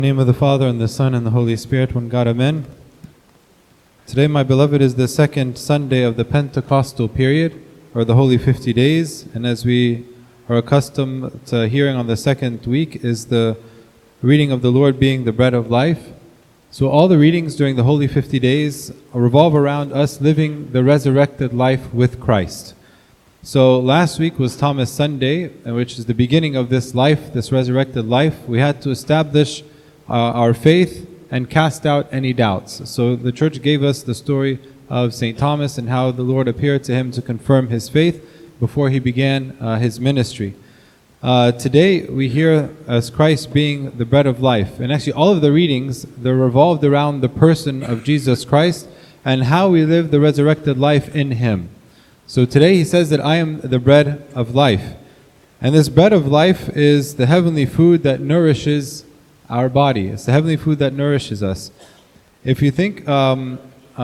In the name of the Father, and the Son, and the Holy Spirit, one God, Amen. Today, my beloved, is the second Sunday of the Pentecostal period, or the Holy 50 Days, and as we are accustomed to hearing on the second week, is the reading of the Lord being the bread of life. So all the readings during the Holy 50 Days revolve around us living the resurrected life with Christ. So last week was Thomas Sunday, which is the beginning of this life, this resurrected life. We had to establish our faith and cast out any doubts. So the church gave us the story of St. Thomas and how the Lord appeared to him to confirm his faith before he began his ministry. Today we hear as Christ being the bread of life. And actually all of the readings, they're revolved around the person of Jesus Christ and how we live the resurrected life in him. So today he says that I am the bread of life. And this bread of life is the heavenly food that nourishes our body. It's the heavenly food that nourishes us. If you think about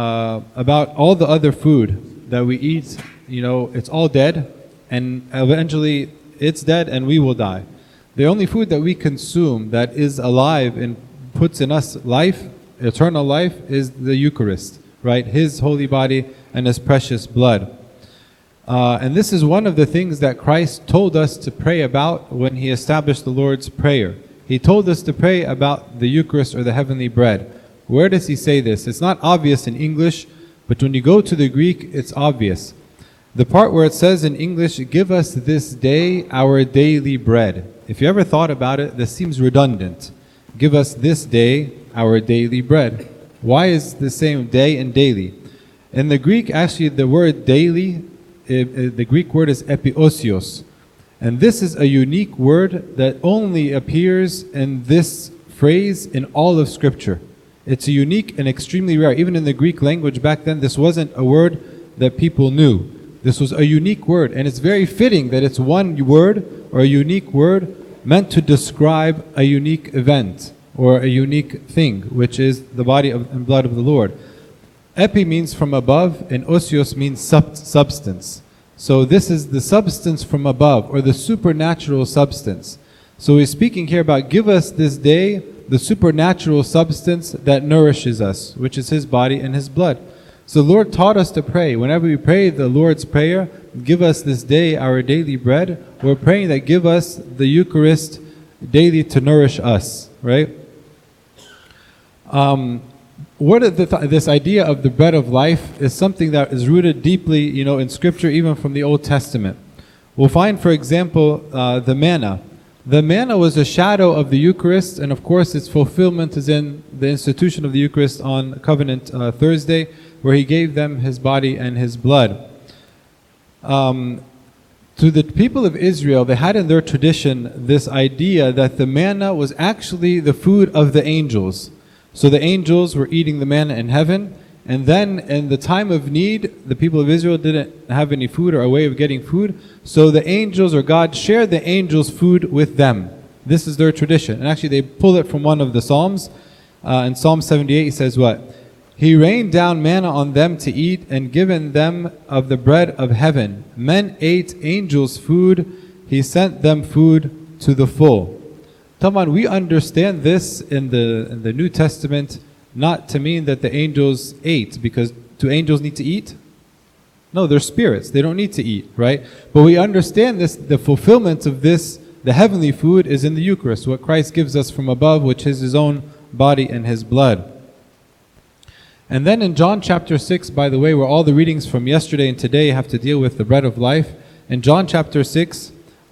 all the other food that we eat, it's all dead, and eventually it's dead and we will die. The only food that we consume that is alive and puts in us life, eternal life, is the Eucharist, right? His holy body and His precious blood. And this is one of the things that Christ told us to pray about when He established the Lord's Prayer. He told us to pray about the Eucharist or the heavenly bread. Where does He say this? It's not obvious in English, but when you go to the Greek, it's obvious. The part where it says in English, give us this day our daily bread. If you ever thought about it, this seems redundant. Give us this day our daily bread. Why is the same day and daily? In the Greek, actually, the word daily, the Greek word is epiosios. And this is a unique word that only appears in this phrase in all of Scripture. It's a unique and extremely rare. Even in the Greek language back then, this wasn't a word that people knew. This was a unique word, and it's very fitting that it's one word or a unique word meant to describe a unique event or a unique thing, which is the body and blood of the Lord. Epi means from above, and osios means substance. So this is the substance from above, or the supernatural substance. So he's speaking here about give us this day the supernatural substance that nourishes us, which is His body and His blood. So the Lord taught us to pray. Whenever we pray the Lord's Prayer, give us this day our daily bread, we're praying that give us the Eucharist daily to nourish us, right? This idea of the bread of life is something that is rooted deeply, in Scripture, even from the Old Testament. We'll find, for example, the manna. The manna was a shadow of the Eucharist, and of course its fulfillment is in the institution of the Eucharist on Covenant Thursday, where He gave them His body and His blood. To the people of Israel, they had in their tradition this idea that the manna was actually the food of the angels. So the angels were eating the manna in heaven, and then in the time of need, the people of Israel didn't have any food or a way of getting food, so the angels or God shared the angels' food with them. This is their tradition. And actually they pull it from one of the Psalms. In Psalm 78 He says what? He rained down manna on them to eat, and given them of the bread of heaven. Men ate angels' food, He sent them food to the full. Taman, we understand this in the New Testament not to mean that the angels ate, because do angels need to eat? No, they're spirits. They don't need to eat, right? But we understand this, the fulfillment of this, the heavenly food is in the Eucharist, what Christ gives us from above, which is His own body and His blood. And then in John chapter 6, by the way, where all the readings from yesterday and today have to deal with the bread of life, in John chapter 6,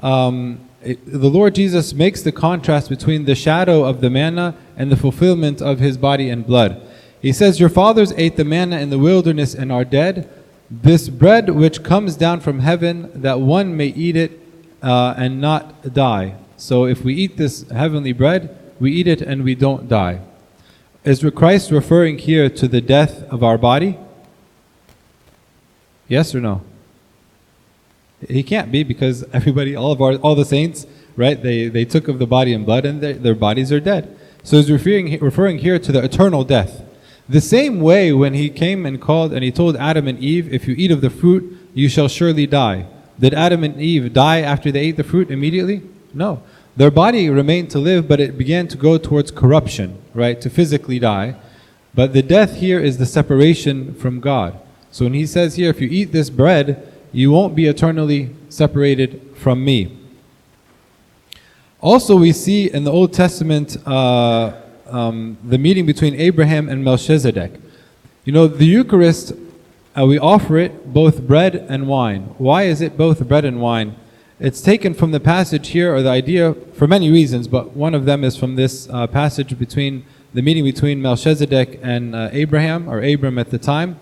the Lord Jesus makes the contrast between the shadow of the manna and the fulfillment of His body and blood. He says, your fathers ate the manna in the wilderness and are dead. This bread which comes down from heaven, that one may eat it and not die. So if we eat this heavenly bread, we eat it and we don't die. Is Christ referring here to the death of our body? Yes or no? He can't be, because everybody, all the saints, right? They took of the body and blood, and their bodies are dead. So he's referring here to the eternal death. The same way when He came and called and He told Adam and Eve, if you eat of the fruit, you shall surely die. Did Adam and Eve die after they ate the fruit immediately? No. Their body remained to live, but it began to go towards corruption, right? To physically die. But the death here is the separation from God. So when he says here, if you eat this bread, you won't be eternally separated from me. Also, we see in the Old Testament the meeting between Abraham and Melchizedek. You know, the Eucharist, we offer it both bread and wine. Why is it both bread and wine? It's taken from the passage here, or the idea, for many reasons, but one of them is from this passage between the meeting between Melchizedek and Abraham, or Abram at the time.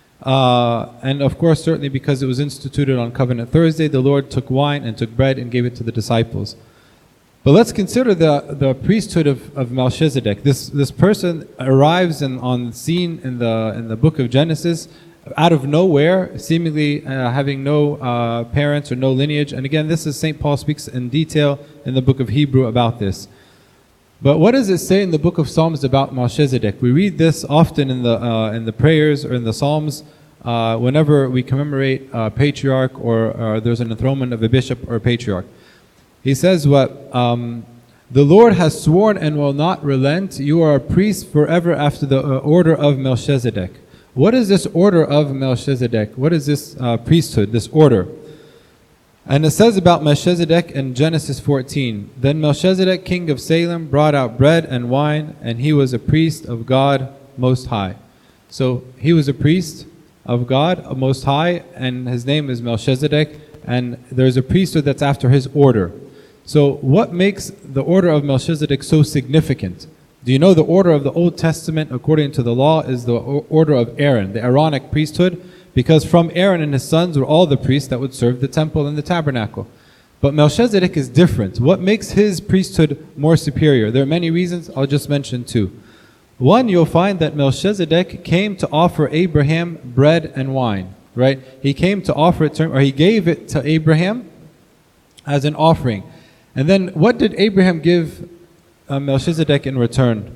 And of course, certainly because it was instituted on Covenant Thursday, the Lord took wine and took bread and gave it to the disciples. But let's consider the priesthood of Melchizedek. This person arrives on the scene in the book of Genesis out of nowhere, seemingly having no parents or no lineage. And again, this is St. Paul speaks in detail in the book of Hebrew about this. But what does it say in the book of Psalms about Melchizedek? We read this often in the prayers or in the Psalms whenever we commemorate a patriarch or there's an enthronement of a bishop or a patriarch. He says what? The Lord has sworn and will not relent. You are a priest forever after the order of Melchizedek. What is this order of Melchizedek? What is this priesthood, this order? And it says about Melchizedek in Genesis 14, Then Melchizedek, king of Salem, brought out bread and wine, and he was a priest of God Most High. So he was a priest of God Most High, and his name is Melchizedek, and there's a priesthood that's after his order. So what makes the order of Melchizedek so significant? Do you know the order of the Old Testament, according to the law, is the order of Aaron, the Aaronic priesthood? Because from Aaron and his sons were all the priests that would serve the temple and the tabernacle. But Melchizedek is different. What makes his priesthood more superior? There are many reasons, I'll just mention two. One, you'll find that Melchizedek came to offer Abraham bread and wine, right? He came to offer it to him, or he gave it to Abraham as an offering. And then what did Abraham give Melchizedek in return?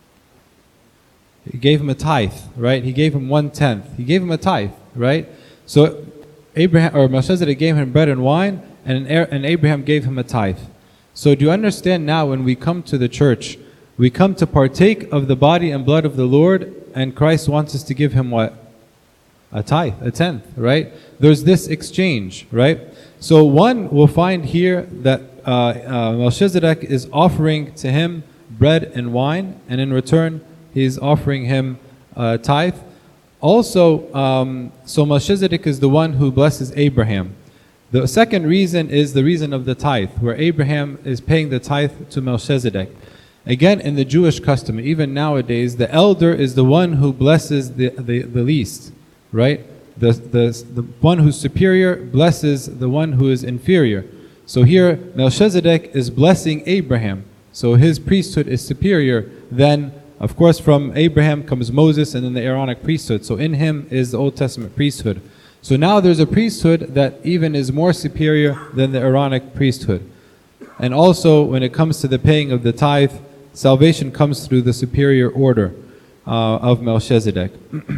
He gave him a tithe, right? He gave him 1/10. He gave him a tithe, right? So Abraham or Melchizedek gave him bread and wine, and Abraham gave him a tithe. So do you understand now, when we come to the church, we come to partake of the body and blood of the Lord, and Christ wants us to give him what? A tithe, a tenth, right? There's this exchange, right? So one will find here that Melchizedek is offering to him bread and wine, and in return he's offering him tithe. Also, so Melchizedek is the one who blesses Abraham. The second reason is the reason of the tithe, where Abraham is paying the tithe to Melchizedek. Again, in the Jewish custom, even nowadays, the elder is the one who blesses the least, right? The one who's superior blesses the one who is inferior. So here, Melchizedek is blessing Abraham. So his priesthood is superior than, of course, from Abraham comes Moses and then the Aaronic priesthood. So in him is the Old Testament priesthood. So now there's a priesthood that even is more superior than the Aaronic priesthood. And also, when it comes to the paying of the tithe, salvation comes through the superior order of Melchizedek.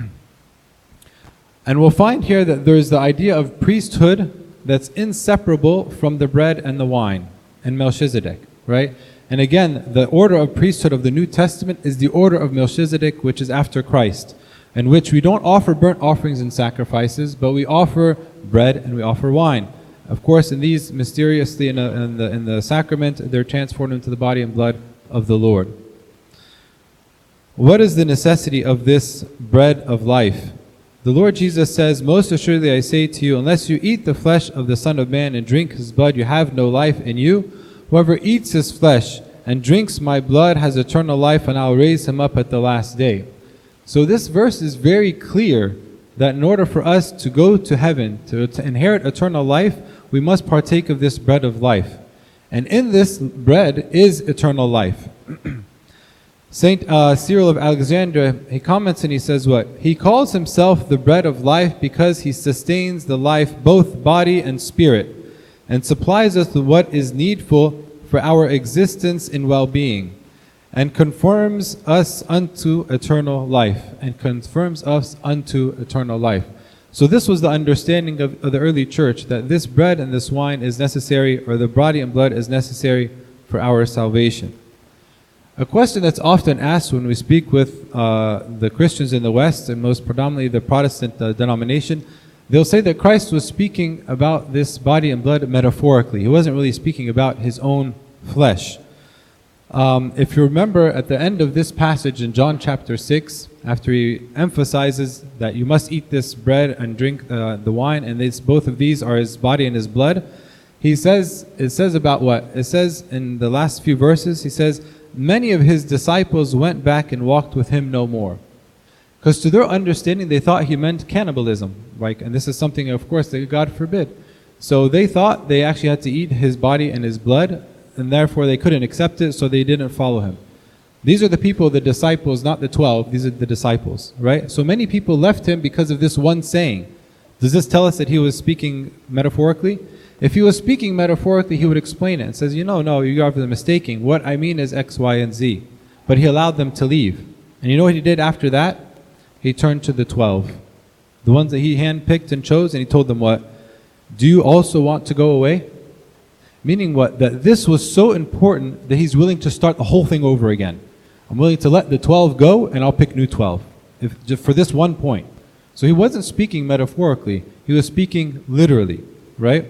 And we'll find here that there's the idea of priesthood that's inseparable from the bread and the wine and Melchizedek, right? And again, the order of priesthood of the New Testament is the order of Melchizedek, which is after Christ, in which we don't offer burnt offerings and sacrifices, but we offer bread and we offer wine. Of course, in these, mysteriously in the sacrament, they're transformed into the body and blood of the Lord. What is the necessity of this bread of life? The Lord Jesus says, Most assuredly I say to you, unless you eat the flesh of the Son of Man and drink his blood, you have no life in you. Whoever eats his flesh and drinks my blood has eternal life, and I will raise him up at the last day. So this verse is very clear that in order for us to go to heaven, to inherit eternal life, we must partake of this bread of life. And in this bread is eternal life. Saint Cyril of Alexandria, he comments and he says what? He calls himself the bread of life because he sustains the life, both body and spirit, and supplies us with what is needful for our existence in well-being, and conforms us unto eternal life, So this was the understanding of the early church, that this bread and this wine is necessary, or the body and blood is necessary for our salvation. A question that's often asked when we speak with the Christians in the West, and most predominantly the Protestant denomination, they'll say that Christ was speaking about this body and blood metaphorically. He wasn't really speaking about his own flesh. If you remember at the end of this passage in John chapter 6, after he emphasizes that you must eat this bread and drink the wine, and both of these are his body and his blood, it says about what? It says in the last few verses, he says, many of his disciples went back and walked with him no more. Because to their understanding, they thought he meant cannibalism. And this is something, of course, that God forbid. So they thought they actually had to eat his body and his blood, and therefore they couldn't accept it, so they didn't follow him. These are the people, the disciples, not the 12. These are the disciples, right? So many people left him because of this one saying. Does this tell us that he was speaking metaphorically? If he was speaking metaphorically, he would explain it and says, no, you are mistaking. What I mean is X, Y, and Z. But he allowed them to leave. And you know what he did after that? He turned to the 12. The ones that he handpicked and chose, and he told them what? Do you also want to go away? Meaning what? That this was so important that he's willing to start the whole thing over again. I'm willing to let the 12 go, and I'll pick new 12. For this one point. So he wasn't speaking metaphorically. He was speaking literally, right?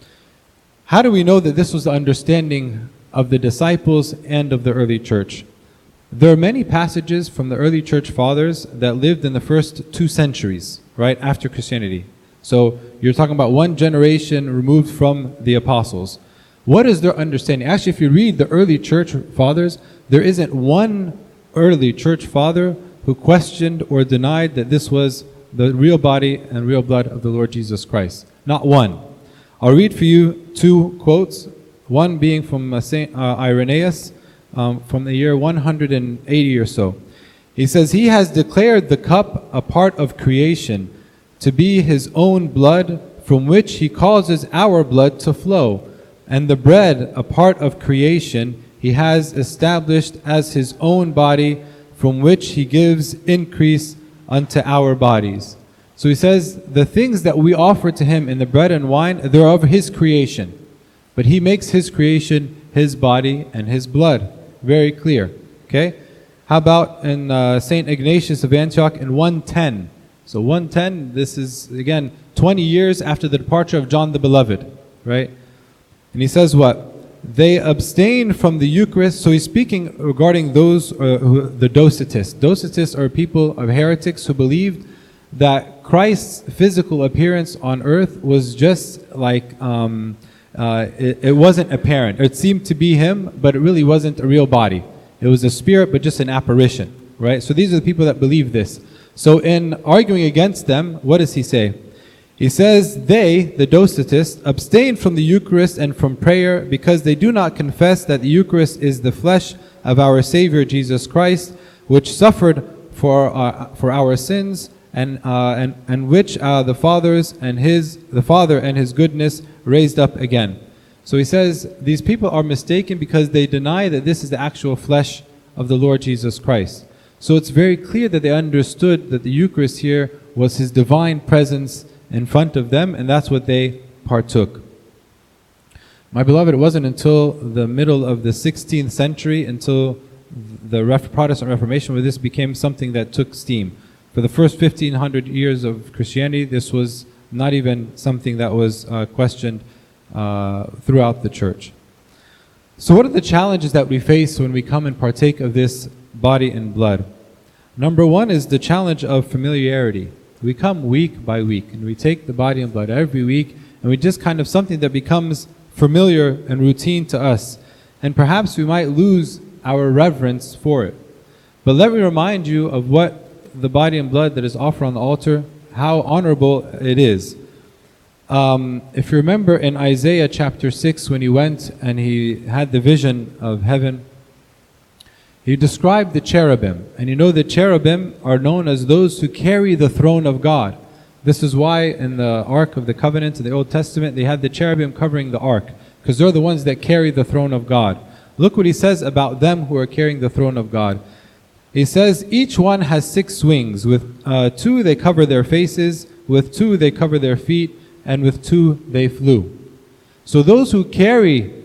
How do we know that this was the understanding of the disciples and of the early church? There are many passages from the early church fathers that lived in the first 2 centuries, right, after Christianity. So you're talking about one generation removed from the apostles. What is their understanding? Actually, if you read the early church fathers, there isn't one early church father who questioned or denied that this was the real body and real blood of the Lord Jesus Christ. Not one. I'll read for you 2 quotes, one being from St. Irenaeus from the year 180 or so. He says, he has declared the cup a part of creation to be his own blood, from which he causes our blood to flow, and the bread a part of creation he has established as his own body, from which he gives increase unto our bodies. So he says, the things that we offer to him in the bread and wine, they're of his creation. But he makes his creation his body and his blood. Very clear. Okay? How about in St. Ignatius of Antioch in 110? So 110, this is, again, 20 years after the departure of John the Beloved. Right? And he says what? They abstain from the Eucharist. So he's speaking regarding those, the Docetists. Docetists are people of heretics who believed that Christ's physical appearance on earth was just like, it wasn't apparent. It seemed to be him, but it really wasn't a real body. It was a spirit, but just an apparition, right? So these are the people that believe this. So in arguing against them, what does he say? He says, they, the Docetists, abstain from the Eucharist and from prayer because they do not confess that the Eucharist is the flesh of our Savior Jesus Christ, which suffered for our sins, and which the Father and His goodness raised up again. So he says these people are mistaken because they deny that this is the actual flesh of the Lord Jesus Christ. So it's very clear that they understood that the Eucharist here was His divine presence in front of them, and that's what they partook. My beloved, it wasn't until the middle of the 16th century, until the Protestant Reformation, where this became something that took steam. For the first 1500 years of Christianity, this was not even something that was questioned throughout the church. So what are the challenges that we face when we come and partake of this body and blood? Number one is the challenge of familiarity. We come week by week, and we take the body and blood every week, and we just kind of something that becomes familiar and routine to us. And perhaps we might lose our reverence for it. But let me remind you of what the body and blood that is offered on the altar, how honorable it is. If you remember in Isaiah chapter 6, when he went and he had the vision of heaven, he described the cherubim. And you know the cherubim are known as those who carry the throne of God. This is why in the Ark of the Covenant in the Old Testament, they had the cherubim covering the Ark, because they're the ones that carry the throne of God. Look what he says about them who are carrying the throne of God. He says, each one has 6 wings. With 2 they cover their faces, with 2 they cover their feet, and with 2 they flew. So those who carry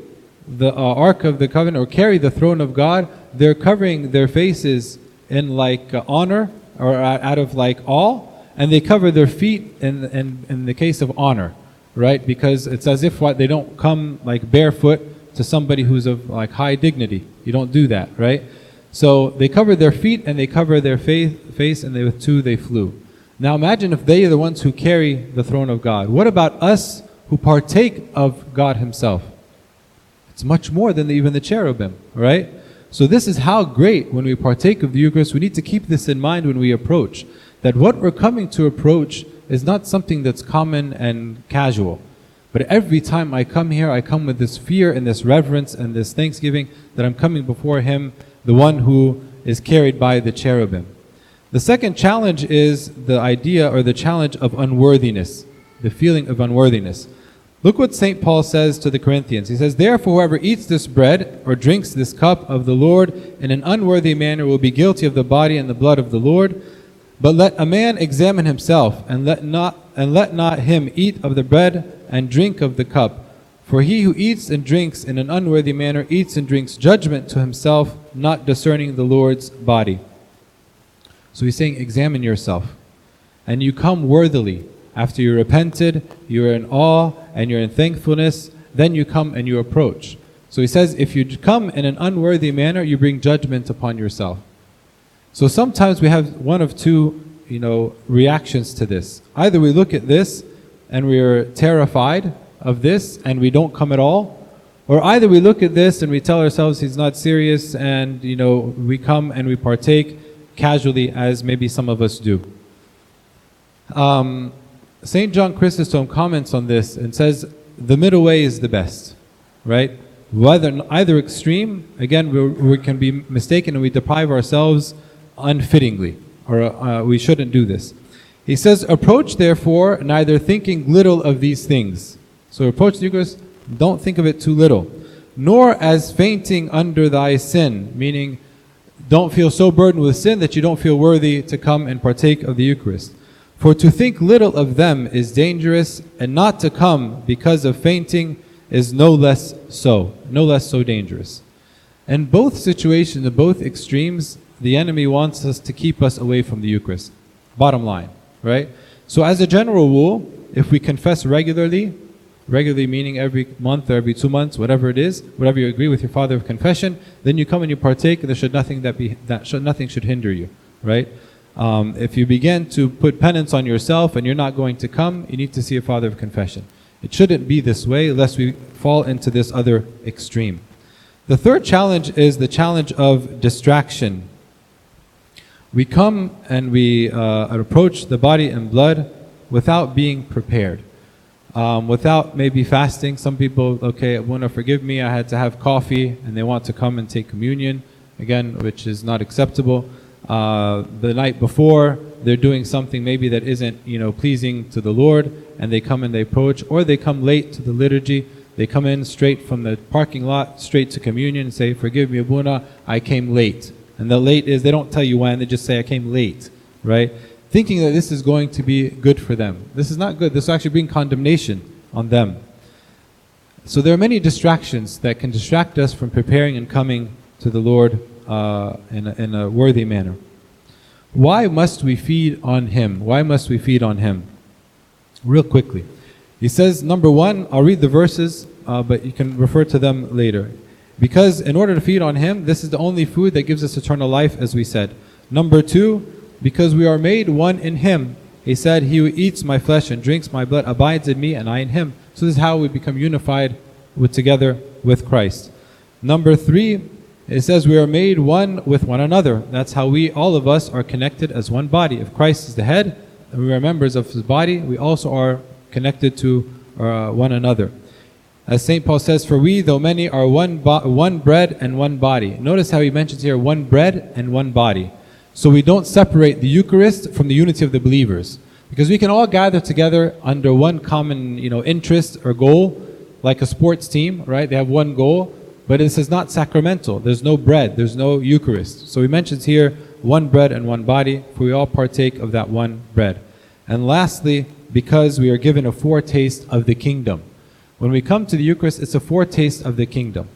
the Ark of the Covenant or carry the throne of God, they're covering their faces in like honor or out of like awe, and they cover their feet in the case of honor, right? Because it's as if they don't come like barefoot to somebody who's of like high dignity. You don't do that, right? So they cover their feet and they cover their face, and with two they flew. Now imagine if they are the ones who carry the throne of God. What about us who partake of God Himself? It's much more than even the cherubim, right? So this is how great when we partake of the Eucharist. We need to keep this in mind when we approach, that what we're coming to approach is not something that's common and casual. But every time I come here, I come with this fear and this reverence and this thanksgiving that I'm coming before Him, the one who is carried by the cherubim. The second challenge is the idea or the challenge of unworthiness, the feeling of unworthiness. Look what St. Paul says to the Corinthians. He says, "Therefore whoever eats this bread or drinks this cup of the Lord in an unworthy manner will be guilty of the body and the blood of the Lord. But let a man examine himself, and let not him eat of the bread and drink of the cup. For he who eats and drinks in an unworthy manner eats and drinks judgment to himself, not discerning the Lord's body." So he's saying, examine yourself. And you come worthily. After you repented, you're in awe, and you're in thankfulness, then you come and you approach. So he says, if you come in an unworthy manner, you bring judgment upon yourself. So sometimes we have one of two, reactions to this. Either we look at this and we are terrified of this and we don't come at all, or either we look at this and we tell ourselves he's not serious and we come and we partake casually, as maybe some of us do. St. John Chrysostom comments on this and says the middle way is the best, right? Either extreme, again, we can be mistaken and we deprive ourselves unfittingly, or we shouldn't do this. He says, approach therefore neither thinking little of these things. So approach the Eucharist, don't think of it too little. Nor as fainting under thy sin, meaning don't feel so burdened with sin that you don't feel worthy to come and partake of the Eucharist. For to think little of them is dangerous, and not to come because of fainting is no less so dangerous. In both situations, in both extremes, the enemy wants us to keep us away from the Eucharist. Bottom line, right? So as a general rule, if we confess regularly meaning every month or every 2 months, whatever it is, whatever you agree with your father of confession, then you come and you partake, and nothing should hinder you, right? If you begin to put penance on yourself and you're not going to come, you need to see a father of confession. It shouldn't be this way, lest we fall into this other extreme. The third challenge is the challenge of distraction. We come and we approach the body and blood without being prepared. Without maybe fasting. Some people, Abuna, forgive me, I had to have coffee, and they want to come and take communion, again, which is not acceptable. The night before, they're doing something maybe that isn't, pleasing to the Lord, and they come and they approach, or they come late to the liturgy. They come in straight from the parking lot, straight to communion, and say, forgive me, Abuna, I came late. And the late is, they don't tell you when, they just say, I came late, right? Thinking that this is going to be good for them. This is not good. This will actually bring condemnation on them. So there are many distractions that can distract us from preparing and coming to the Lord in a worthy manner. Why must we feed on Him? Why must we feed on Him? Real quickly. He says, number one, I'll read the verses, but you can refer to them later. Because in order to feed on Him, this is the only food that gives us eternal life, as we said. Number two, because we are made one in Him. He said, he who eats my flesh and drinks my blood abides in me and I in him. So this is how we become unified together with Christ. Number three, it says we are made one with one another. That's how all of us are connected as one body. If Christ is the head and we are members of His body, we also are connected to one another. As St. Paul says, for we, though many, are one bread and one body. Notice how he mentions here one bread and one body. So we don't separate the Eucharist from the unity of the believers. Because we can all gather together under one common interest or goal, like a sports team, right? They have one goal, but this is not sacramental. There's no bread, there's no Eucharist. So he mentions here one bread and one body, for we all partake of that one bread. And lastly, because we are given a foretaste of the kingdom. When we come to the Eucharist, it's a foretaste of the kingdom.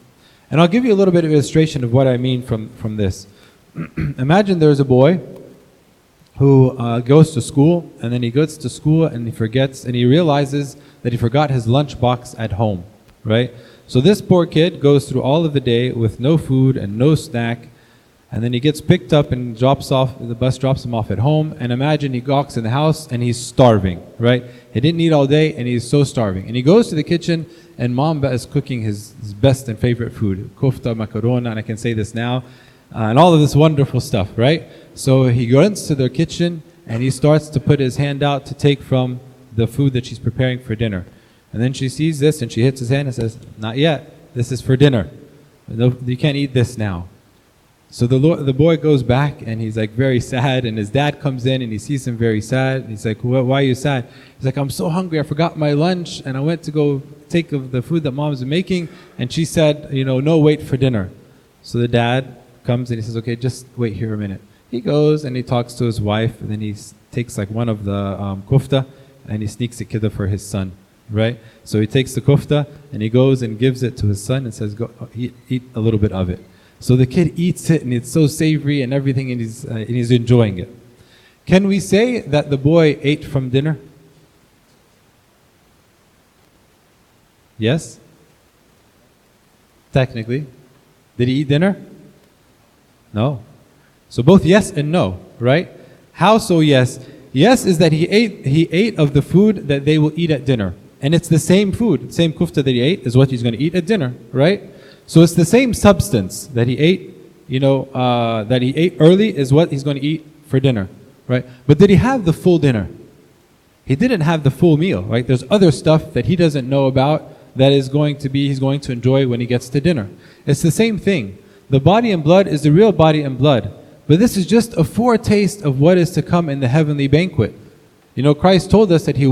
And I'll give you a little bit of illustration of what I mean from this. Imagine there's a boy who goes to school, and then he goes to school and he forgets, and he realizes that he forgot his lunchbox at home, right? So this poor kid goes through all of the day with no food and no snack, and then he gets picked up and the bus drops him off at home, and imagine he walks in the house and he's starving, right? He didn't eat all day and he's so starving. And he goes to the kitchen and mom is cooking his best and favorite food, kofta, macarona, and I can say this now, and all of this wonderful stuff, right? So he runs to the kitchen and he starts to put his hand out to take from the food that she's preparing for dinner. And then she sees this and she hits his hand and says, "Not yet, this is for dinner. No, you can't eat this now." So the boy goes back and he's like very sad, and his dad comes in and he sees him very sad. And he's like, "Why are you sad?" He's like, "I'm so hungry, I forgot my lunch and I went to go take of the food that mom's making, and she said, no, wait for dinner." So the dad comes and he says, "Okay, just wait here a minute." He goes and he talks to his wife, and then he takes like one of the kofta and he sneaks it kidda for his son, right? So he takes the kofta and he goes and gives it to his son and says, "Go eat a little bit of it." So the kid eats it and it's so savory and everything, and he's enjoying it. Can we say that the boy ate from dinner? Yes? Technically. Did he eat dinner? No. So both yes and no, right? How so yes? Yes is that he ate of the food that they will eat at dinner. And it's the same food, the same kufta that he ate is what he's going to eat at dinner, right? So it's the same substance that he ate, that he ate early is what he's going to eat for dinner, right? But did he have the full dinner? He didn't have the full meal, right? There's other stuff that he doesn't know about that he's going to enjoy when he gets to dinner. It's the same thing. The body and blood is the real body and blood. But this is just a foretaste of what is to come in the heavenly banquet. Christ told us that He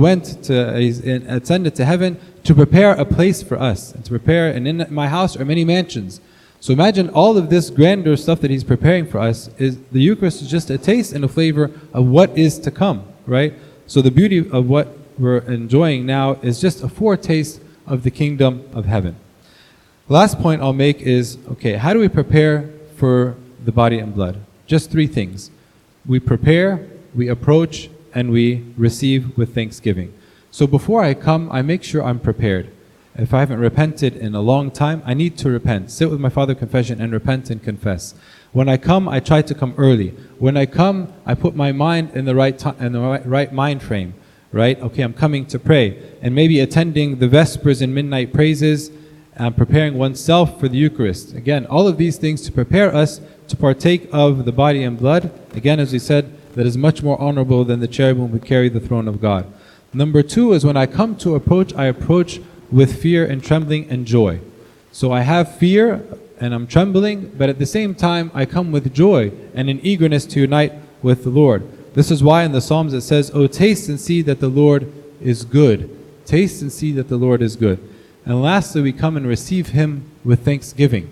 ascended to heaven to prepare a place for us, and to prepare, and in my house are many mansions. So imagine all of this grandeur stuff that He's preparing for us. The Eucharist is just a taste and a flavor of what is to come, right? So the beauty of what we're enjoying now is just a foretaste of the kingdom of heaven. Last point I'll make is, how do we prepare for the body and blood? Just 3 things. We prepare, we approach, and we receive with thanksgiving. So before I come, I make sure I'm prepared. If I haven't repented in a long time, I need to repent. Sit with my Father Confession and repent and confess. When I come, I try to come early. When I come, I put my mind in the right mind frame, right? Okay, I'm coming to pray. And maybe attending the Vespers and midnight praises, and preparing oneself for the Eucharist. Again, all of these things to prepare us to partake of the body and blood. Again, as we said, that is much more honorable than the cherubim who carry the throne of God. Number 2 is when I come to approach, I approach with fear and trembling and joy. So I have fear and I'm trembling, but at the same time I come with joy and an eagerness to unite with the Lord. This is why in the Psalms it says, "Oh, taste and see that the Lord is good." Taste and see that the Lord is good. And lastly, we come and receive Him with thanksgiving.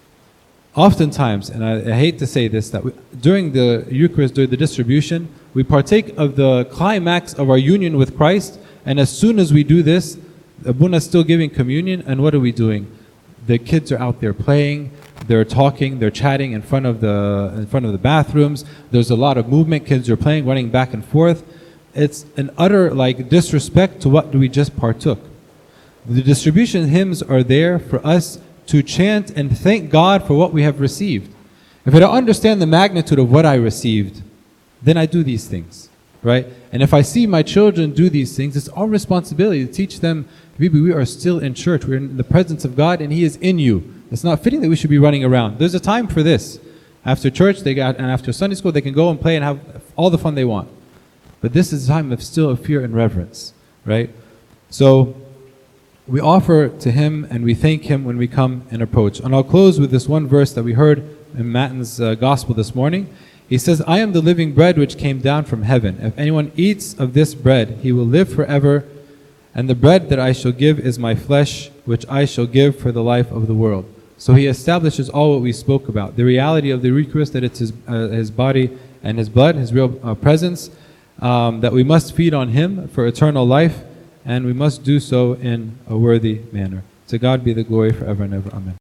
Oftentimes, and I hate to say this, that during the Eucharist, during the distribution, we partake of the climax of our union with Christ, and as soon as we do this, Abuna is still giving communion, and what are we doing? The kids are out there playing, they're talking, they're chatting in front of the bathrooms, there's a lot of movement, kids are playing, running back and forth. It's an utter disrespect to what we just partook. The distribution hymns are there for us to chant and thank God for what we have received. If I don't understand the magnitude of what I received, then I do these things, right? And if I see my children do these things, it's our responsibility to teach them, we are still in church, we're in the presence of God and He is in you. It's not fitting that we should be running around. There's a time for this. After church, and after Sunday school, they can go and play and have all the fun they want. But this is a time of fear and reverence, right? So we offer to Him and we thank Him when we come and approach. And I'll close with this one verse that we heard in Matten's Gospel this morning. He says, "I am the living bread which came down from heaven. If anyone eats of this bread, he will live forever. And the bread that I shall give is my flesh, which I shall give for the life of the world." So He establishes all what we spoke about. The reality of the Eucharist, that it's His body and His blood, His real presence, that we must feed on Him for eternal life, and we must do so in a worthy manner. To God be the glory forever and ever. Amen.